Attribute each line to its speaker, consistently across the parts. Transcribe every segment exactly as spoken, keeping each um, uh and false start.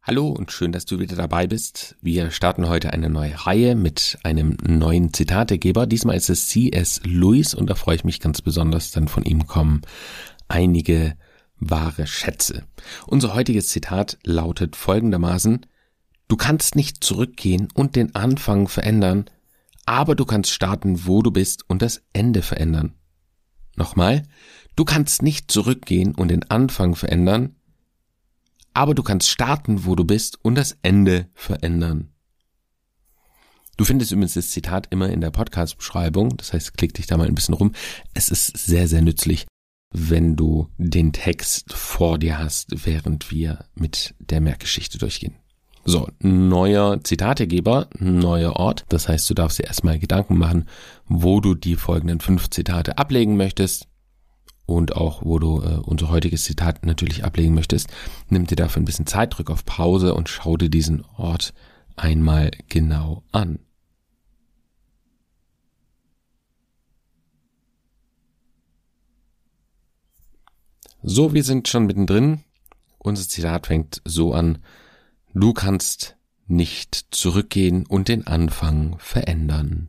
Speaker 1: Hallo und schön, dass du wieder dabei bist. Wir starten heute eine neue Reihe mit einem neuen Zitategeber. Diesmal ist es C S Lewis und da freue ich mich ganz besonders, denn von ihm kommen einige wahre Schätze. Unser heutiges Zitat lautet folgendermaßen: Du kannst nicht zurückgehen und den Anfang verändern, aber du kannst starten, wo du bist und das Ende verändern. Nochmal, du kannst nicht zurückgehen und den Anfang verändern, aber du kannst starten, wo du bist und das Ende verändern. Du findest übrigens das Zitat immer in der Podcast-Beschreibung, das heißt, klick dich da mal ein bisschen rum. Es ist sehr, sehr nützlich, wenn du den Text vor dir hast, während wir mit der Merkgeschichte durchgehen. So, neuer Zitategeber, neuer Ort. Das heißt, du darfst dir erstmal Gedanken machen, wo du die folgenden fünf Zitate ablegen möchtest. Und auch, wo du äh, unser heutiges Zitat natürlich ablegen möchtest. Nimm dir dafür ein bisschen Zeit, drück auf Pause und schau dir diesen Ort einmal genau an. So, wir sind schon mittendrin. Unser Zitat fängt so an: Du kannst nicht zurückgehen und den Anfang verändern.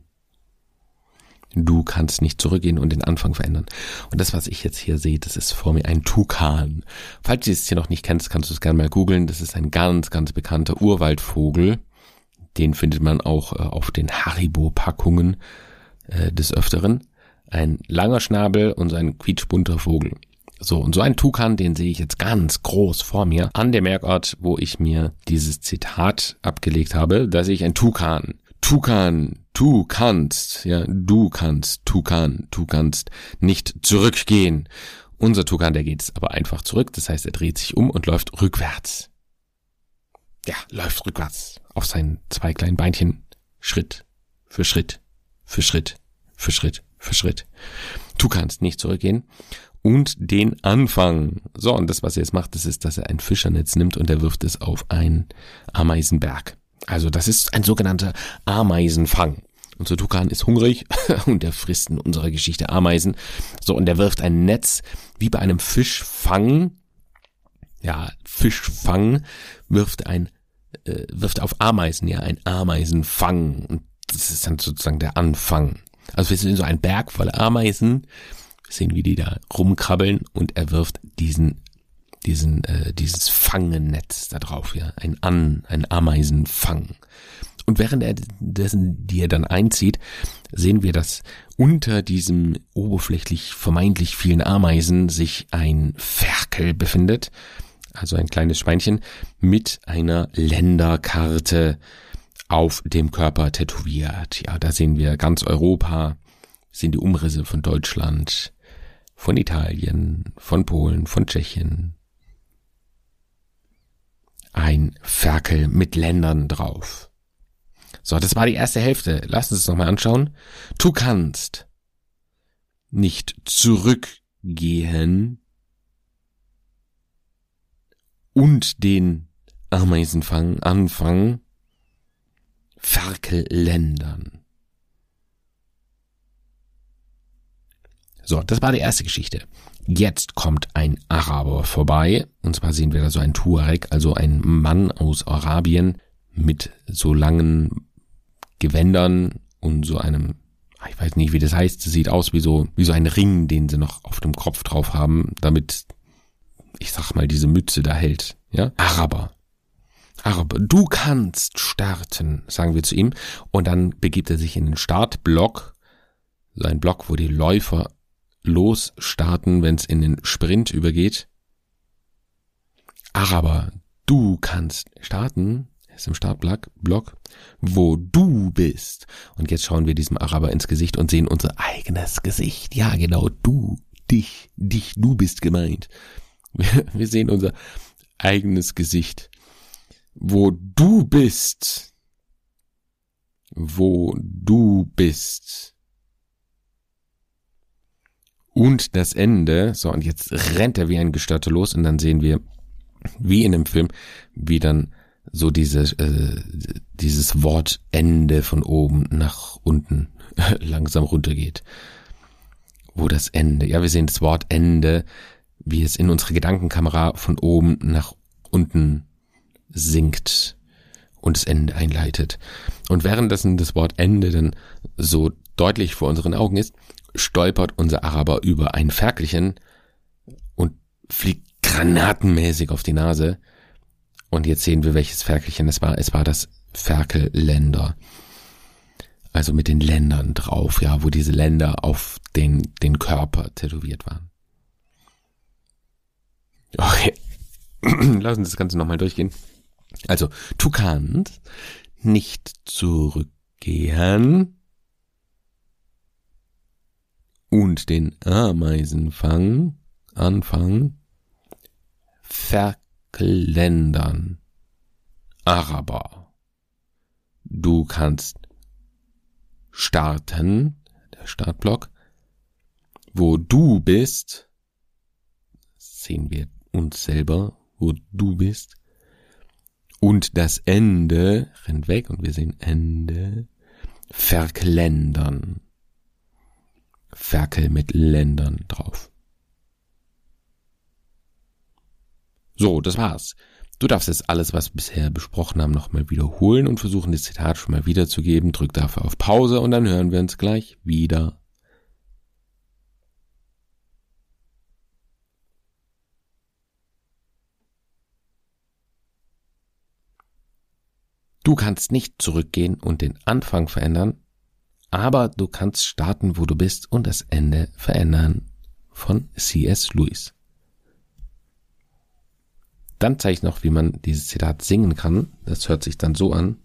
Speaker 1: Du kannst nicht zurückgehen und den Anfang verändern. Und das, was ich jetzt hier sehe, das ist vor mir ein Tukan. Falls du es hier noch nicht kennst, kannst du es gerne mal googeln. Das ist ein ganz, ganz bekannter Urwaldvogel. Den findet man auch äh, auf den Haribo-Packungen äh, des Öfteren. Ein langer Schnabel und so ein quietschbunter Vogel. So, und so ein Tukan, den sehe ich jetzt ganz groß vor mir an dem Merkort, wo ich mir dieses Zitat abgelegt habe. Da sehe ich ein Tukan. Tukan, du kannst, ja, du kannst, Tukan, du kannst nicht zurückgehen. Unser Tukan, der geht aber einfach zurück, das heißt, er dreht sich um und läuft rückwärts. Ja, läuft rückwärts auf seinen zwei kleinen Beinchen, Schritt für Schritt, für Schritt, für Schritt, für Schritt. Du kannst nicht zurückgehen. Und den Anfang. So, und das, was er jetzt macht, das ist, dass er ein Fischernetz nimmt und er wirft es auf einen Ameisenberg. Also das ist ein sogenannter Ameisenfang. Unser Tukan ist hungrig und der frisst in unserer Geschichte Ameisen. So, und er wirft ein Netz wie bei einem Fischfang. Ja, Fischfang wirft ein äh, wirft auf Ameisen, ja, ein Ameisenfang. Und das ist dann sozusagen der Anfang. Also wir sind so ein Berg voller Ameisen. Wir sehen, wie die da rumkrabbeln und er wirft diesen diesen äh, dieses Fangennetz da drauf, ja, ein An, ein Ameisenfang. Und während er dessen, die er dann einzieht, sehen wir, dass unter diesem oberflächlich vermeintlich vielen Ameisen sich ein Ferkel befindet, also ein kleines Schweinchen mit einer Länderkarte auf dem Körper tätowiert. Ja, da sehen wir ganz Europa, sehen die Umrisse von Deutschland, von Italien, von Polen, von Tschechien. Ein Ferkel mit Ländern drauf. So, das war die erste Hälfte. Lass uns es nochmal anschauen. Du kannst nicht zurückgehen und den Ameisenfang anfangen. Ferkelländern. So, das war die erste Geschichte. Jetzt kommt ein Araber vorbei. Und zwar sehen wir da so einen Tuareg, also ein Mann aus Arabien mit so langen Gewändern und so einem, ich weiß nicht, wie das heißt, das sieht aus wie so, wie so ein Ring, den sie noch auf dem Kopf drauf haben, damit, ich sag mal, diese Mütze da hält. Ja, Araber. Araber, du kannst starten, sagen wir zu ihm. Und dann begibt er sich in den Startblock, so ein Block, wo die Läufer losstarten, wenn es in den Sprint übergeht. Araber, du kannst starten, ist im Startblock, Block, wo du bist. Und jetzt schauen wir diesem Araber ins Gesicht und sehen unser eigenes Gesicht. Ja, genau, du, dich, dich, du bist gemeint. Wir, wir sehen unser eigenes Gesicht. Wo du bist. Wo du bist. Und das Ende, so, und jetzt rennt er wie ein Gestörter los und dann sehen wir, wie in dem Film, wie dann so diese, äh, dieses Wort Ende von oben nach unten langsam runtergeht. Wo das Ende, ja, wir sehen das Wort Ende, wie es in unserer Gedankenkamera von oben nach unten singt und das Ende einleitet. Und währenddessen das Wort Ende dann so deutlich vor unseren Augen ist, stolpert unser Araber über ein Ferkelchen und fliegt granatenmäßig auf die Nase. Und jetzt sehen wir, welches Ferkelchen es war. Es war das Ferkelländer. Also mit den Ländern drauf, ja, wo diese Länder auf den, den Körper tätowiert waren. Okay, lass uns das Ganze nochmal durchgehen. Also, du kannst nicht zurückgehen und den Ameisenfang, Anfang, verkländern. Araber. Du kannst starten, der Startblock, wo du bist, sehen wir uns selber, wo du bist, und das Ende rennt weg und wir sehen Ende, verkländern, Ferkel mit Ländern drauf. So, das war's. Du darfst jetzt alles, was wir bisher besprochen haben, nochmal wiederholen und versuchen, das Zitat schon mal wiederzugeben. Drück dafür auf Pause und dann hören wir uns gleich wieder. Du kannst nicht zurückgehen und den Anfang verändern, aber du kannst starten, wo du bist und das Ende verändern. Von C S Lewis. Dann zeige ich noch, wie man dieses Zitat singen kann. Das hört sich dann so an.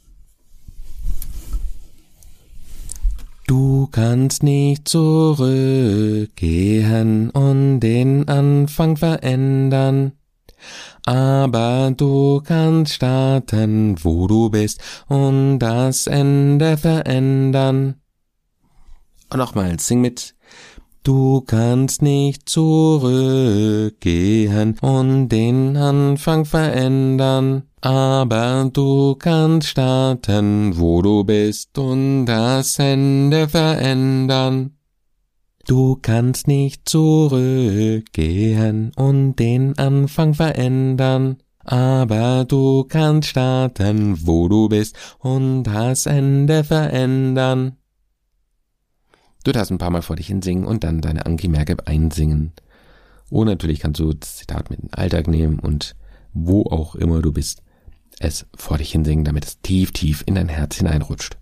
Speaker 1: Du kannst nicht zurückgehen und den Anfang verändern, aber du kannst starten, wo du bist und das Ende verändern. Und nochmal, sing mit. Du kannst nicht zurückgehen und den Anfang verändern, aber du kannst starten, wo du bist und das Ende verändern. Du kannst nicht zurückgehen und den Anfang verändern, aber du kannst starten, wo du bist und das Ende verändern. Du darfst ein paar Mal vor dich hinsingen und dann deine Anki-Merke einsingen. Und natürlich kannst du das Zitat mit in den Alltag nehmen und wo auch immer du bist, es vor dich hinsingen, damit es tief, tief in dein Herz hineinrutscht.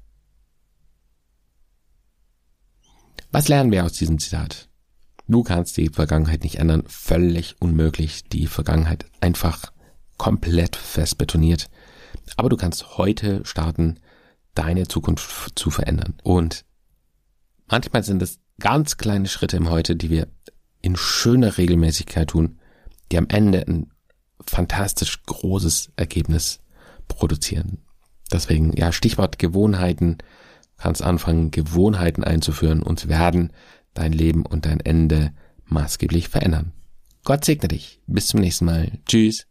Speaker 1: Was lernen wir aus diesem Zitat? Du kannst die Vergangenheit nicht ändern, völlig unmöglich. Die Vergangenheit ist einfach komplett fest betoniert. Aber du kannst heute starten, deine Zukunft zu verändern. Und manchmal sind es ganz kleine Schritte im Heute, die wir in schöner Regelmäßigkeit tun, die am Ende ein fantastisch großes Ergebnis produzieren. Deswegen, ja, Stichwort Gewohnheiten. Du kannst anfangen, Gewohnheiten einzuführen und werden dein Leben und dein Ende maßgeblich verändern. Gott segne dich. Bis zum nächsten Mal. Tschüss.